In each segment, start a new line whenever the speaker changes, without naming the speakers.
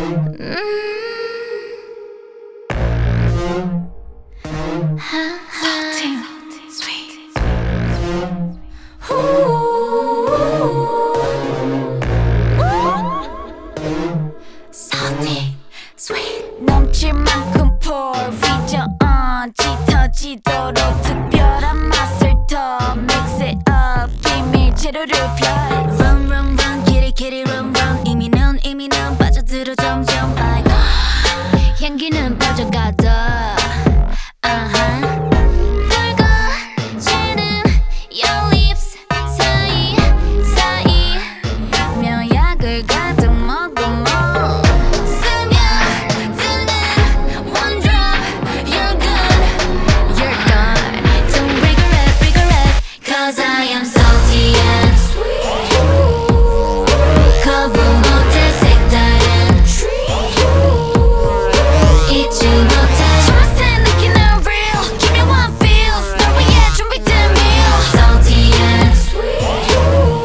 Salty, sweet. Salty, sweet. 넘칠 만큼 pour vision on 짙어지도록 특별한 맛을 더 mix it up 비밀 재료를 펴 Run run run kitty kitty run run 이미는 빠져들어 점점 like 향기는 빠져가도 붉어지는 your lips 사이 묘약을 가득 머금어 스며드는 one drop you're gone don't regret cause I am salty and sweet 거부 못해 색다른 treat 잊지 못해 맛에 느끼는 real give me one feels 널 위해 준비된 meal salty and sweet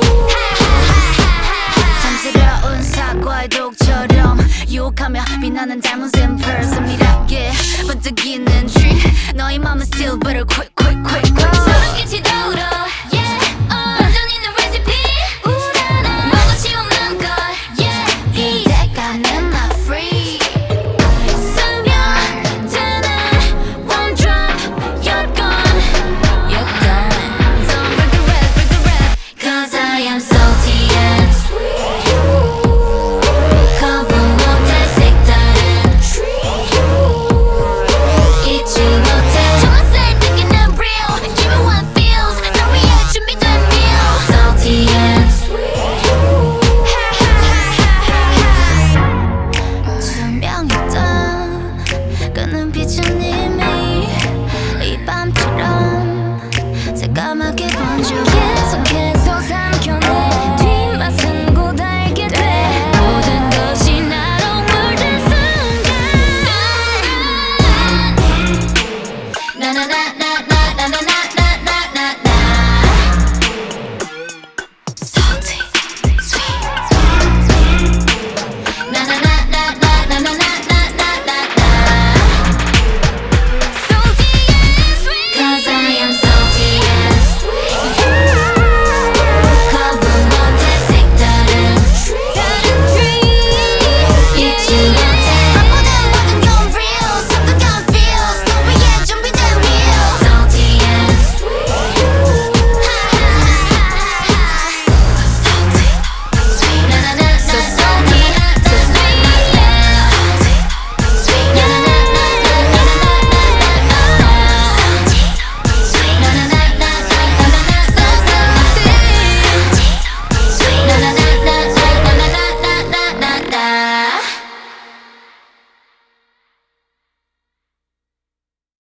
잠스러운 사과의 독처럼 유혹하며 빛나는 diamonds in pearls 은밀하게 번뜩이는 dream 너의 맘은 still better quick 소름 끼치다